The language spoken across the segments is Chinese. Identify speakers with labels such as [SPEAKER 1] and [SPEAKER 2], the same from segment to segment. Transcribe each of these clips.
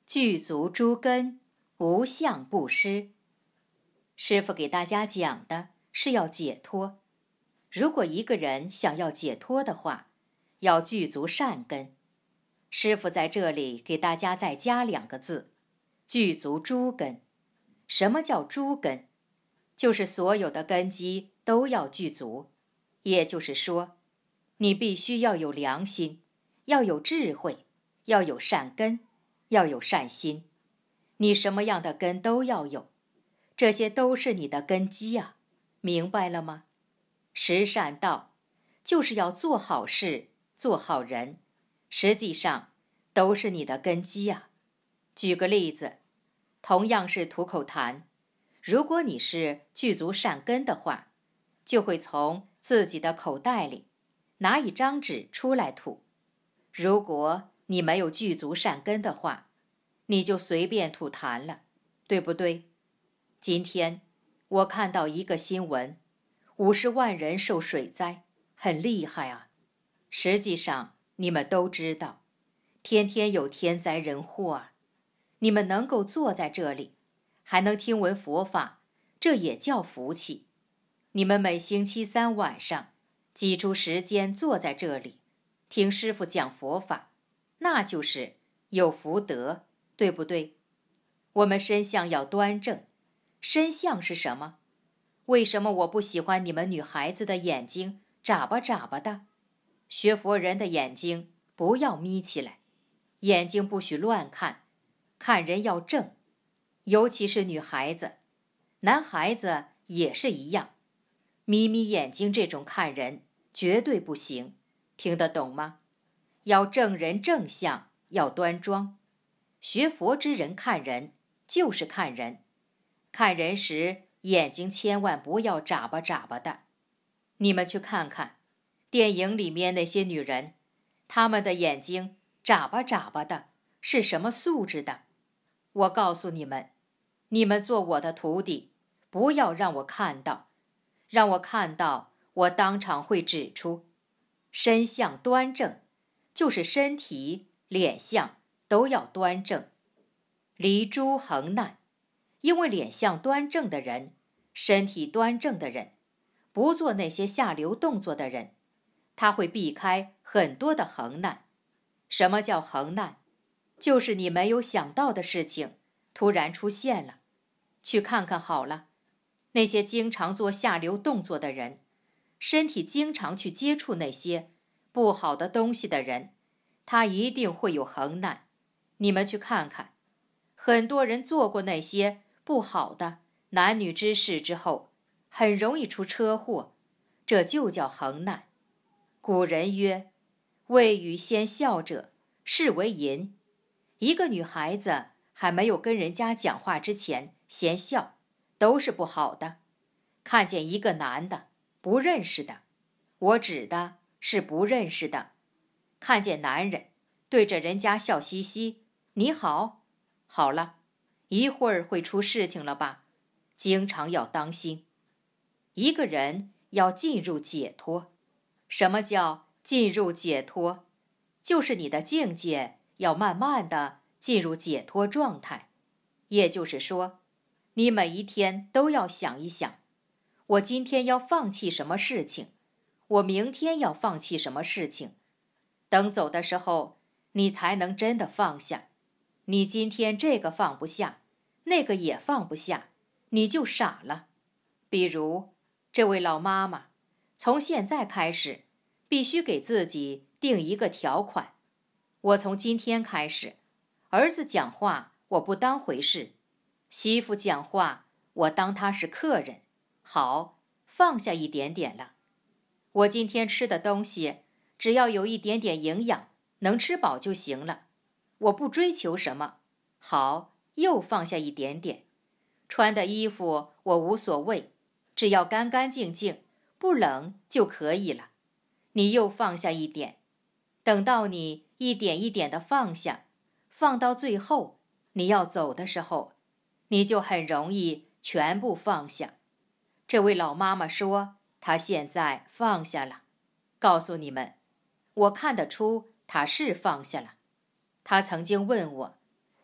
[SPEAKER 1] 具足诸根，无相不施。师父给大家讲的是要解脱。如果一个人想要解脱的话，要具足善根。师父在这里给大家再加2个字：具足诸根。什么叫诸根？就是所有的根基都要具足。也就是说，你必须要有良心，要有智慧，要有善根，要有善心。你什么样的根都要有，这些都是你的根基啊，明白了吗？十善道就是要做好事，做好人，实际上都是你的根基啊。举个例子，同样是吐口痰，如果你是具足善根的话，就会从自己的口袋里拿一张纸出来吐。如果你没有具足善根的话，你就随便吐痰了，对不对？今天我看到一个新闻，50万人受水灾，很厉害啊。实际上你们都知道，天天有天灾人祸啊。你们能够坐在这里，还能听闻佛法，这也叫福气。你们每星期3晚上挤出时间坐在这里，听师父讲佛法，那就是有福德，对不对？我们身相要端正。身相是什么？为什么我不喜欢你们女孩子的眼睛眨巴眨巴的？学佛人的眼睛不要眯起来，眼睛不许乱看，看人要正，尤其是女孩子，男孩子也是一样。眯眯眼睛这种看人绝对不行，听得懂吗？要正人正相，要端庄。学佛之人看人就是看人，看人时眼睛千万不要眨巴眨巴的。你们去看看电影里面那些女人，她们的眼睛眨巴眨巴的，是什么素质的？我告诉你们，你们做我的徒弟，不要让我看到，让我看到，我当场会指出。身相端正，就是身体、脸相都要端正，离诸横难。因为脸相端正的人，身体端正的人，不做那些下流动作的人，他会避开很多的横难。什么叫横难？就是你没有想到的事情突然出现了。去看看好了，那些经常做下流动作的人，身体经常去接触那些不好的东西的人，他一定会有横难。你们去看看，很多人做过那些不好的男女之事之后，很容易出车祸，这就叫横难。古人曰：未与先笑者，是为淫。一个女孩子还没有跟人家讲话之前先笑，都是不好的。看见一个男的不认识的，我指的是不认识的，看见男人对着人家笑嘻嘻，你好，好了，一会儿会出事情了吧？经常要当心。一个人要进入解脱。什么叫进入解脱？就是你的境界要慢慢的进入解脱状态。也就是说，你每一天都要想一想，我今天要放弃什么事情，我明天要放弃什么事情。等走的时候，你才能真的放下。你今天这个放不下，那个也放不下，你就傻了。比如这位老妈妈，从现在开始必须给自己定一个条款，我从今天开始，儿子讲话我不当回事，媳妇讲话我当他是客人。好，放下一点点了。我今天吃的东西只要有一点点营养，能吃饱就行了，我不追求什么。好，又放下一点点。穿的衣服我无所谓，只要干干净净，不冷就可以了。你又放下一点。等到你一点一点的放下，放到最后你要走的时候，你就很容易全部放下。这位老妈妈说她现在放下了，告诉你们，我看得出她是放下了。她曾经问我，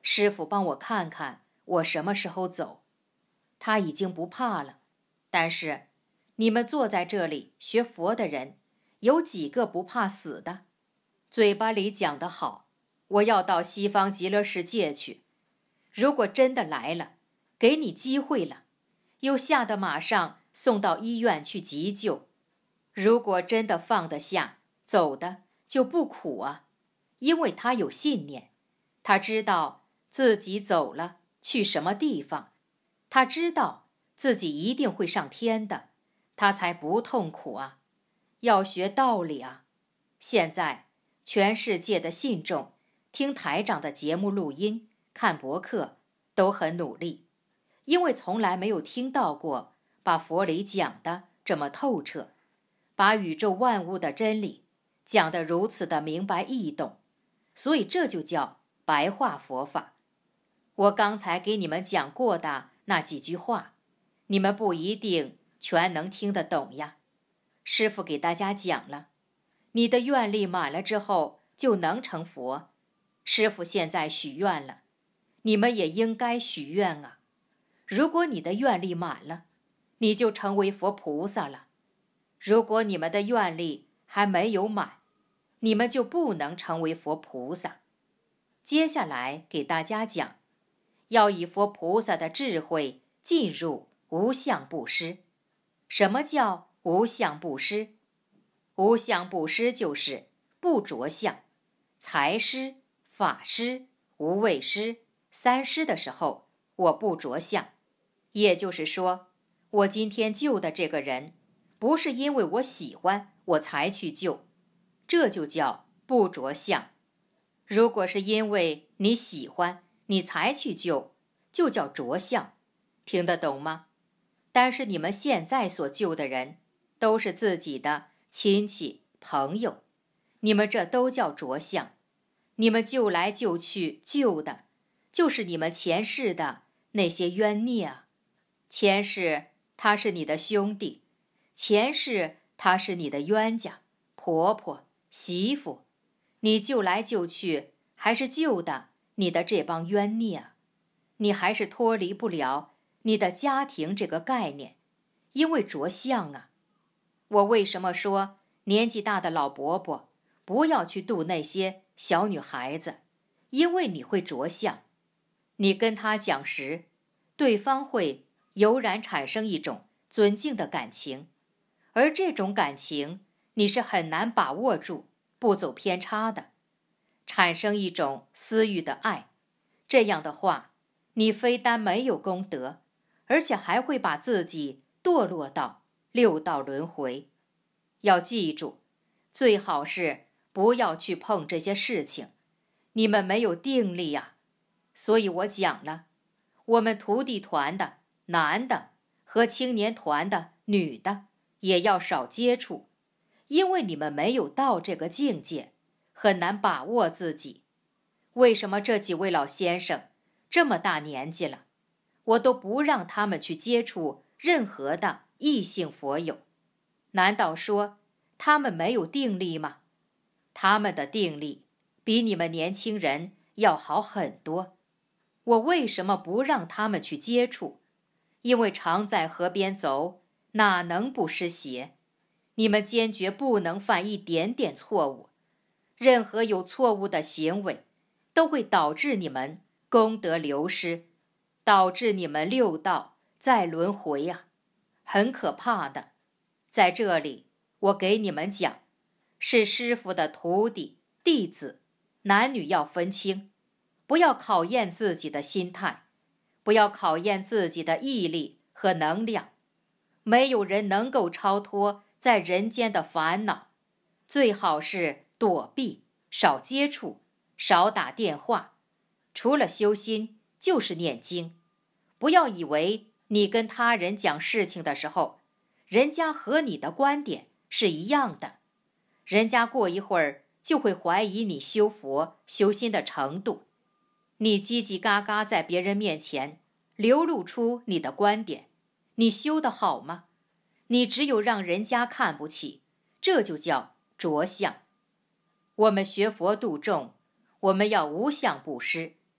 [SPEAKER 1] 师傅帮我看看我什么时候走。他已经不怕了，但是你们坐在这里学佛的人，有几个不怕死的？嘴巴里讲得好，我要到西方极乐世界去。如果真的来了，给你机会了，又吓得马上送到医院去急救。如果真的放得下，走的就不苦啊，因为他有信念，他知道自己走了去什么地方，他知道自己一定会上天的，他才不痛苦啊。要学道理啊。现在全世界的信众听台长的节目录音，看博客都很努力，因为从来没有听到过把佛理讲得这么透彻，把宇宙万物的真理讲得如此的明白易懂，所以这就叫白话佛法。我刚才给你们讲过的那几句话，你们不一定全能听得懂呀。师父给大家讲了，你的愿力满了之后就能成佛。师父现在许愿了，你们也应该许愿啊。如果你的愿力满了，你就成为佛菩萨了。如果你们的愿力还没有满，你们就不能成为佛菩萨。接下来给大家讲，要以佛菩萨的智慧进入无相布施。什么叫无相布施？无相布施就是不着相。财施、法施、无畏施、三施的时候，我不着相。也就是说，我今天救的这个人，不是因为我喜欢我才去救，这就叫不着相。如果是因为你喜欢你才去救，就叫着相。听得懂吗？但是你们现在所救的人都是自己的亲戚朋友，你们这都叫着相。你们救来救去救的就是你们前世的那些冤孽啊。前世他是你的兄弟，前世他是你的冤家、婆婆、媳妇，你救来救去还是救的你的这帮冤孽啊。你还是脱离不了你的家庭这个概念，因为着相啊。我为什么说年纪大的老伯伯不要去度那些小女孩子？因为你会着相。你跟他讲时，对方会油然产生一种尊敬的感情，而这种感情你是很难把握住，不走偏差的，产生一种私欲的爱。这样的话，你非但没有功德，而且还会把自己堕落到六道轮回。要记住，最好是不要去碰这些事情，你们没有定力呀。所以我讲了，我们徒弟团的男的和青年团的女的也要少接触，因为你们没有到这个境界，很难把握自己。为什么这几位老先生这么大年纪了，我都不让他们去接触任何的异性佛友？难道说他们没有定力吗？他们的定力比你们年轻人要好很多。我为什么不让他们去接触？因为常在河边走，哪能不湿鞋？你们坚决不能犯一点点错误。任何有错误的行为，都会导致你们功德流失，导致你们六道再轮回啊，很可怕的。在这里，我给你们讲，是师父的徒弟、弟子，男女要分清，不要考验自己的心态，不要考验自己的毅力和能量。没有人能够超脱在人间的烦恼，最好是躲避，少接触，少打电话。除了修心，就是念经。不要以为你跟他人讲事情的时候，人家和你的观点是一样的，人家过一会儿就会怀疑你修佛修心的程度。你叽叽嘎嘎在别人面前流露出你的观点，你修得好吗？你只有让人家看不起，这就叫着相。我们学佛度众，我们要无相布施，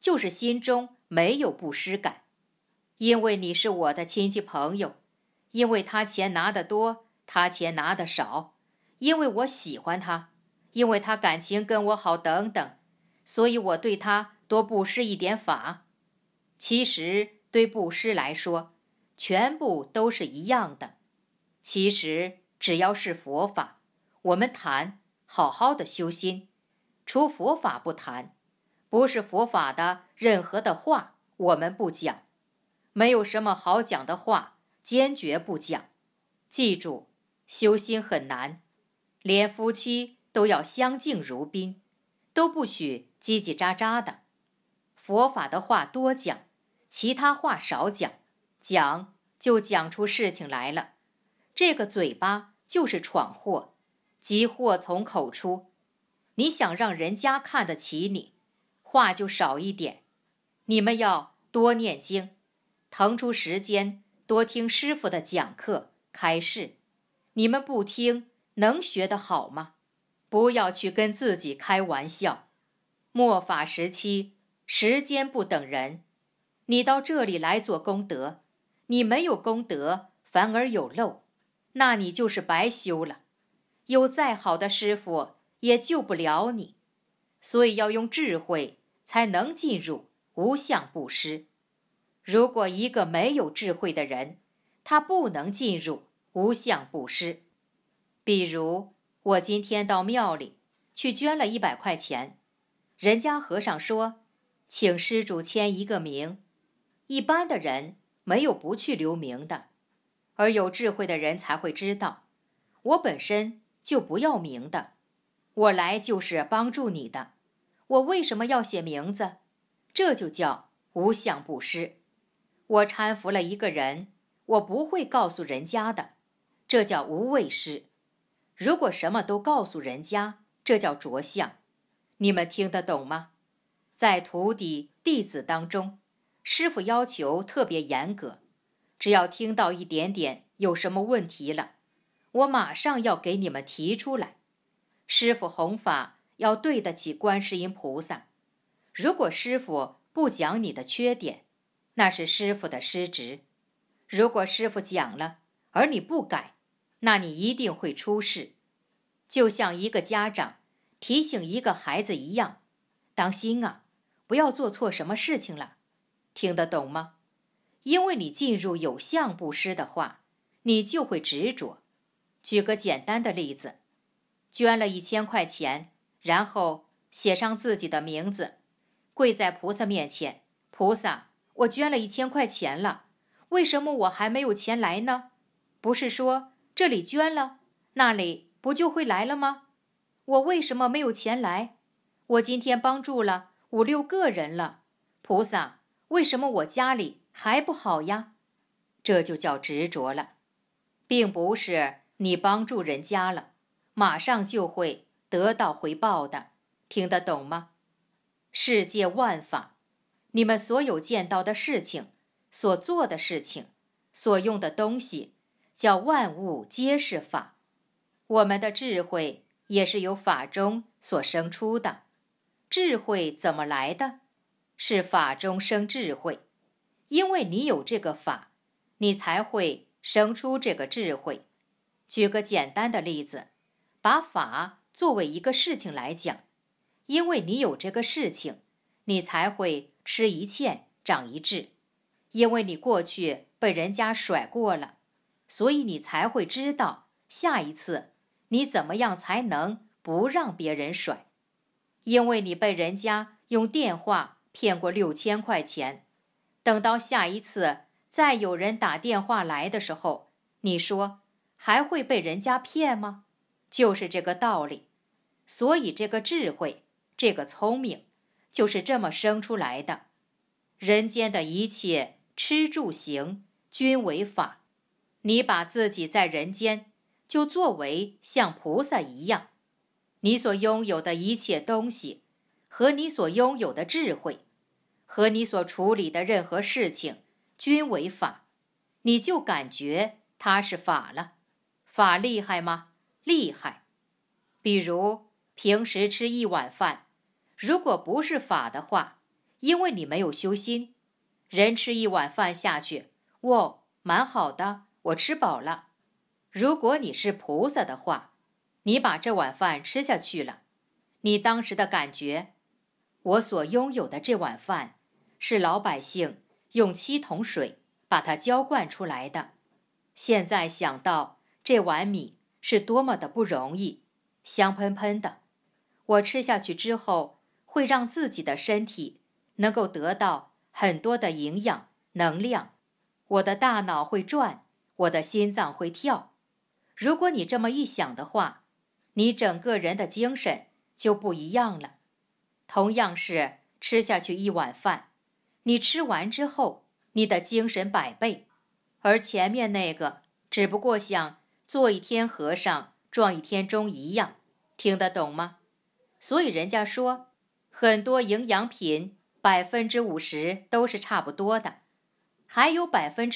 [SPEAKER 1] 就是心中没有布施感。因为你是我的亲戚朋友，因为他钱拿得多，他钱拿得少，因为我喜欢他，因为他感情跟我好等等，所以我对他多布施一点法。其实对布施来说，全部都是一样的。其实只要是佛法，我们谈好好的修心，除佛法不谈，不是佛法的任何的话我们不讲，没有什么好讲的话，坚决不讲。记住，修心很难，连夫妻都要相敬如宾，都不许叽叽喳喳的。佛法的话多讲，其他话少讲，讲就讲出事情来了。这个嘴巴就是闯祸，即祸从口出。你想让人家看得起你，话就少一点。你们要多念经，腾出时间多听师父的讲课开示。你们不听，能学得好吗？不要去跟自己开玩笑。末法时期，时间不等人。你到这里来做功德，你没有功德，反而有漏，那你就是白修了。有再好的师父也救不了你，所以要用智慧才能进入无相布施。如果一个没有智慧的人，他不能进入无相布施。比如我今天到庙里去捐了100块钱，人家和尚说请施主签一个名，一般的人没有不去留名的，而有智慧的人才会知道，我本身就不要名的，我来就是帮助你的，我为什么要写名字？这就叫无相布施。我搀扶了一个人，我不会告诉人家的，这叫无畏施。如果什么都告诉人家，这叫着相。你们听得懂吗？在徒弟弟子当中，师父要求特别严格，只要听到一点点有什么问题了，我马上要给你们提出来。师父弘法要对得起观世音菩萨，如果师父不讲你的缺点，那是师父的失职。如果师父讲了，而你不改，那你一定会出事。就像一个家长提醒一个孩子一样，当心啊，不要做错什么事情了。听得懂吗？因为你进入有相布施的话，你就会执着。举个简单的例子，捐了1000块钱，然后写上自己的名字，跪在菩萨面前，菩萨，我捐了1000块钱了，为什么我还没有钱来呢？不是说这里捐了，那里不就会来了吗？我为什么没有钱来？我今天帮助了5、6个人了，菩萨，为什么我家里还不好呀？这就叫执着了，并不是你帮助人家了，马上就会得到回报的。听得懂吗？世界万法，你们所有见到的事情，所做的事情，所用的东西，叫万物皆是法。我们的智慧也是由法中所生出的。智慧怎么来的？是法中生智慧。因为你有这个法，你才会生出这个智慧。举个简单的例子，把法作为一个事情来讲，因为你有这个事情，你才会吃一堑长一智。因为你过去被人家甩过了，所以你才会知道下一次你怎么样才能不让别人甩。因为你被人家用电话骗过6000块钱，等到下一次再有人打电话来的时候，你说还会被人家骗吗？就是这个道理。所以这个智慧，这个聪明，就是这么生出来的。人间的一切吃住行均为法，你把自己在人间就作为像菩萨一样，你所拥有的一切东西，和你所拥有的智慧，和你所处理的任何事情均为法，你就感觉它是法了。法厉害吗？厉害。比如平时吃1碗饭，如果不是法的话， 因为你没有修心。人吃一碗饭下去，哇，蛮好的，我吃饱了。如果你是菩萨的话，你把这碗饭吃下去了，你当时的感觉，我所拥有的这碗饭是老百姓用7桶水把它浇灌出来的。现在想到这碗米是多么的不容易，香喷喷的，我吃下去之后会让自己的身体能够得到很多的营养能量，我的大脑会转，我的心脏会跳。如果你这么一想的话，你整个人的精神就不一样了。同样是吃下去一碗饭，你吃完之后，你的精神100倍，而前面那个只不过像做一天和尚撞一天钟一样，听得懂吗？所以人家说，很多营养品50%都是差不多的，还有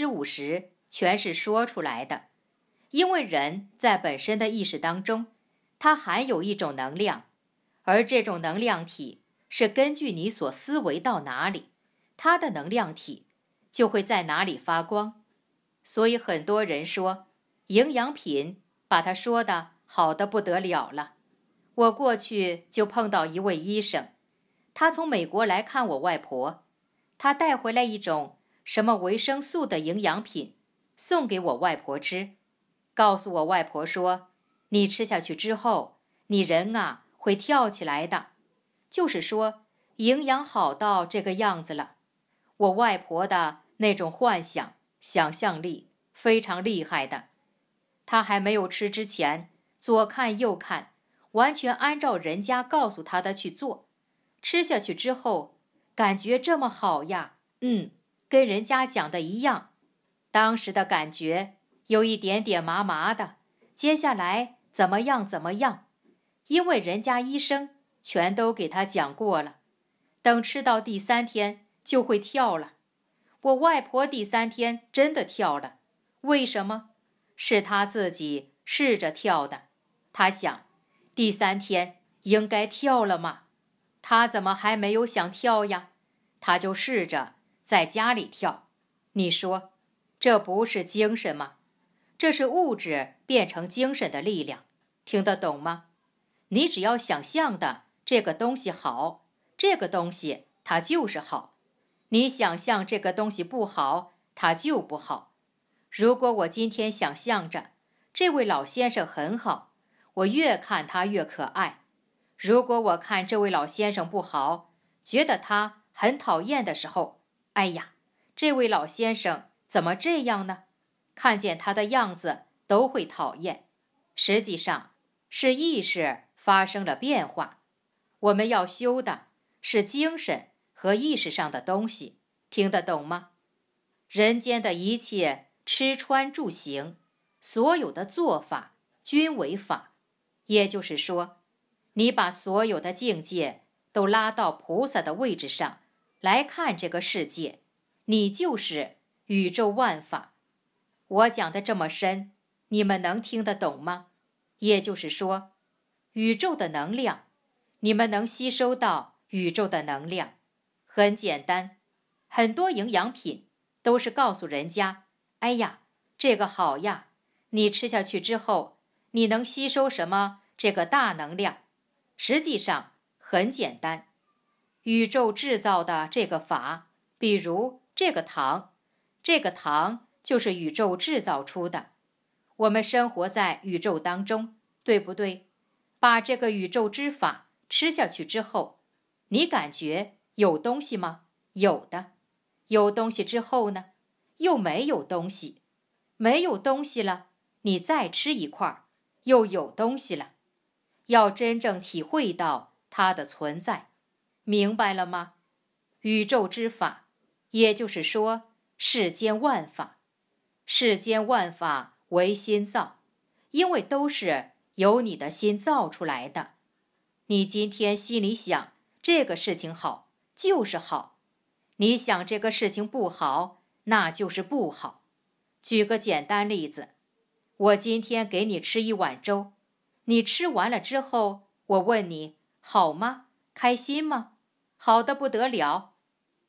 [SPEAKER 1] 50%全是说出来的。因为人在本身的意识当中，它含有一种能量，而这种能量体是根据你所思维到哪里，它的能量体就会在哪里发光。所以很多人说营养品把它说的好得不得了了。我过去就碰到一位医生，他从美国来看我外婆，他带回来一种什么维生素的营养品送给我外婆吃，告诉我外婆说，你吃下去之后，你人啊会跳起来的，就是说营养好到这个样子了。我外婆的那种幻想想象力非常厉害的，她还没有吃之前左看右看，完全按照人家告诉她的去做，吃下去之后感觉这么好呀，跟人家讲的一样。当时的感觉有一点点麻麻的，接下来怎么样怎么样，因为人家医生全都给他讲过了，等吃到第3天就会跳了。我外婆第3天真的跳了，为什么？是她自己试着跳的。她想，第3天应该跳了嘛，她怎么还没有想跳呀？她就试着在家里跳。你说，这不是精神吗？这是物质变成精神的力量，听得懂吗？你只要想象的这个东西好，这个东西它就是好。你想象这个东西不好，它就不好。如果我今天想象着这位老先生很好，我越看他越可爱。如果我看这位老先生不好，觉得他很讨厌的时候，哎呀，这位老先生怎么这样呢？看见他的样子都会讨厌。实际上是意识发生了变化。我们要修的是精神和意识上的东西，听得懂吗？人间的一切吃穿住行，所有的做法均为法。也就是说，你把所有的境界都拉到菩萨的位置上来看这个世界，你就是宇宙万法。我讲的这么深，你们能听得懂吗？也就是说，宇宙的能量，你们能吸收到宇宙的能量。很简单，很多营养品都是告诉人家，哎呀，这个好呀，你吃下去之后，你能吸收什么这个大能量。实际上很简单，宇宙制造的这个法，比如这个糖，这个糖就是宇宙制造出的。我们生活在宇宙当中，对不对？把这个宇宙之法吃下去之后，你感觉有东西吗？有的。有东西之后呢，又没有东西。没有东西了，你再吃一块，又有东西了。要真正体会到它的存在，明白了吗？宇宙之法，也就是说世间万法。世间万法唯心造，因为都是由你的心造出来的。你今天心里想这个事情好，就是好；你想这个事情不好，那就是不好。举个简单例子，我今天给你吃一碗粥，你吃完了之后，我问你好吗？开心吗？好得不得了。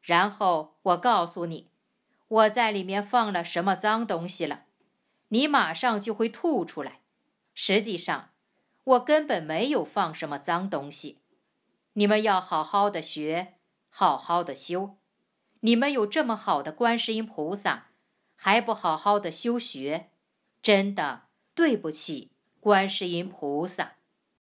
[SPEAKER 1] 然后我告诉你，我在里面放了什么脏东西了，你马上就会吐出来。实际上，我根本没有放什么脏东西。你们要好好的学，好好的修。你们有这么好的观世音菩萨，还不好好的修学，真的对不起观世音菩萨。